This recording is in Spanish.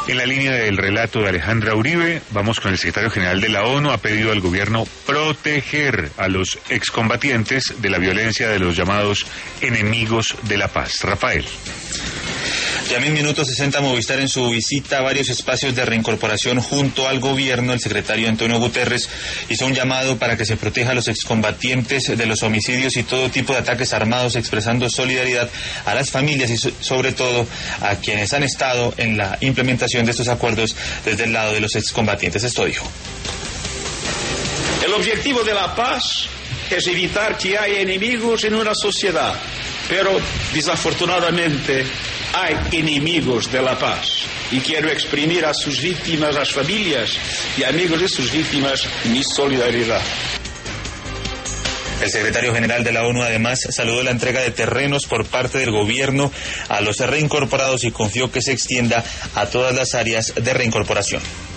En la línea del relato de Alejandra Uribe, vamos con el secretario general de la ONU. Ha pedido al gobierno proteger a los excombatientes de la violencia de los llamados enemigos de la paz. Rafael. Ya en minuto 60 Movistar en su visita a varios espacios de reincorporación junto al gobierno, el secretario Antonio Guterres hizo un llamado para que se proteja a los excombatientes de los homicidios y todo tipo de ataques armados, expresando solidaridad a las familias y sobre todo a quienes han estado en la implementación de estos acuerdos desde el lado de los excombatientes. Esto dijo. El objetivo de la paz es evitar que haya enemigos en una sociedad, pero desafortunadamente hay enemigos de la paz. Y quiero exprimir a sus víctimas, a las familias y amigos de sus víctimas, mi solidaridad. El secretario general de la ONU además saludó la entrega de terrenos por parte del gobierno a los reincorporados y confió que se extienda a todas las áreas de reincorporación.